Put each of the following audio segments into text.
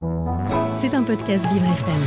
C'est un podcast Vivre FM.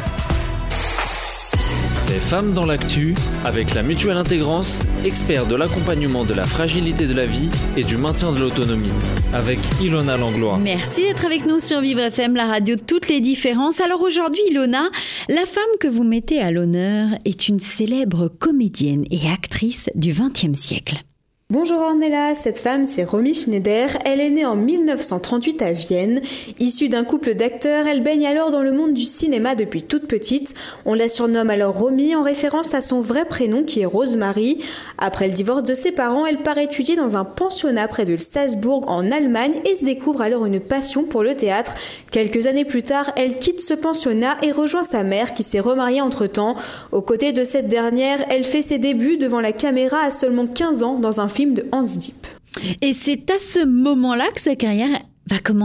Les femmes dans l'actu, avec la Mutuelle Intégrance, expert de l'accompagnement de la fragilité de la vie et du maintien de l'autonomie, avec Ilona Langlois. Merci d'être avec nous sur Vivre FM, la radio de toutes les différences. Alors aujourd'hui, Ilona, la femme que vous mettez à l'honneur est une célèbre comédienne et actrice du XXe siècle. Bonjour Ornella, cette femme c'est Romy Schneider, elle est née en 1938 à Vienne. Issue d'un couple d'acteurs, elle baigne alors dans le monde du cinéma depuis toute petite. On la surnomme alors Romy en référence à son vrai prénom qui est Rosemary. Après le divorce de ses parents, elle part étudier dans un pensionnat près de Salzbourg en Allemagne et se découvre alors une passion pour le théâtre. Quelques années plus tard, elle quitte ce pensionnat et rejoint sa mère qui s'est remariée entre-temps. Aux côtés de cette dernière, elle fait ses débuts devant la caméra à seulement 15 ans dans un film de Hans Diepp. Et c'est à ce moment-là que sa carrière va commencer ?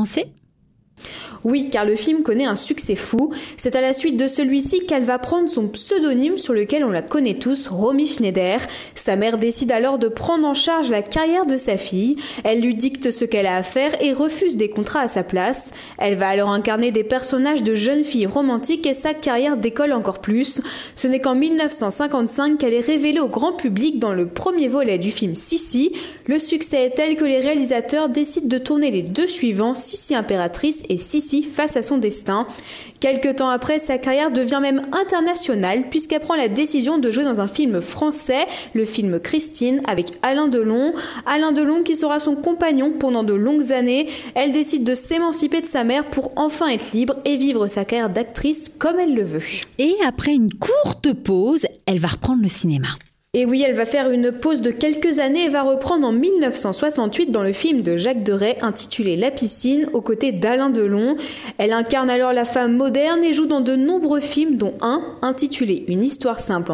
Oui, car le film connaît un succès fou. C'est à la suite de celui-ci qu'elle va prendre son pseudonyme sur lequel on la connaît tous, Romy Schneider. Sa mère décide alors de prendre en charge la carrière de sa fille. Elle lui dicte ce qu'elle a à faire et refuse des contrats à sa place. Elle va alors incarner des personnages de jeunes filles romantiques et sa carrière décolle encore plus. Ce n'est qu'en 1955 qu'elle est révélée au grand public dans le premier volet du film Sissi. Le succès est tel que les réalisateurs décident de tourner les deux suivants, Sissi impératrice et Sissi face à son destin. Quelque temps après, sa carrière devient même internationale puisqu'elle prend la décision de jouer dans un film français, le film Christine, avec Alain Delon. Alain Delon qui sera son compagnon pendant de longues années. Elle décide de s'émanciper de sa mère pour enfin être libre et vivre sa carrière d'actrice comme elle le veut. Et après une courte pause, elle va reprendre le cinéma. Et oui, elle va faire une pause de quelques années et va reprendre en 1968 dans le film de Jacques Deray intitulé La piscine, aux côtés d'Alain Delon. Elle incarne alors la femme moderne et joue dans de nombreux films, dont un intitulé Une histoire simple en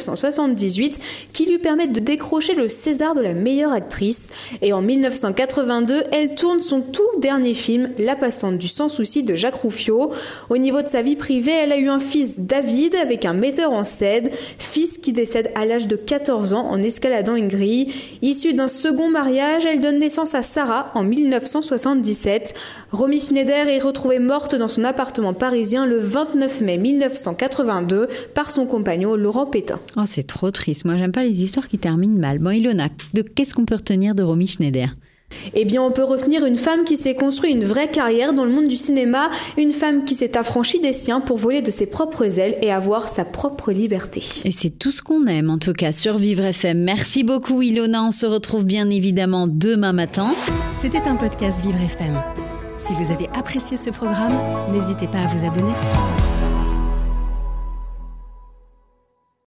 1978, qui lui permet de décrocher le César de la meilleure actrice. Et en 1982, elle tourne son tout dernier film, La passante du sans souci de Jacques Rouffio. Au niveau de sa vie privée, elle a eu un fils David avec un metteur en scène, fils qui décède à l'âge de 14 ans en escaladant une grille. Issue d'un second mariage, elle donne naissance à Sarah en 1977. Romy Schneider est retrouvée morte dans son appartement parisien le 29 mai 1982 par son compagnon Laurent Pétain. Oh, c'est trop triste. Moi, j'aime pas les histoires qui terminent mal. Bon, Ilona, qu'est-ce qu'on peut retenir de Romy Schneider ? Eh bien, on peut retenir une femme qui s'est construit une vraie carrière dans le monde du cinéma, une femme qui s'est affranchie des siens pour voler de ses propres ailes et avoir sa propre liberté. Et c'est tout ce qu'on aime, en tout cas, sur Vivre FM. Merci beaucoup, Ilona. On se retrouve bien évidemment demain matin. C'était un podcast Vivre FM. Si vous avez apprécié ce programme, n'hésitez pas à vous abonner.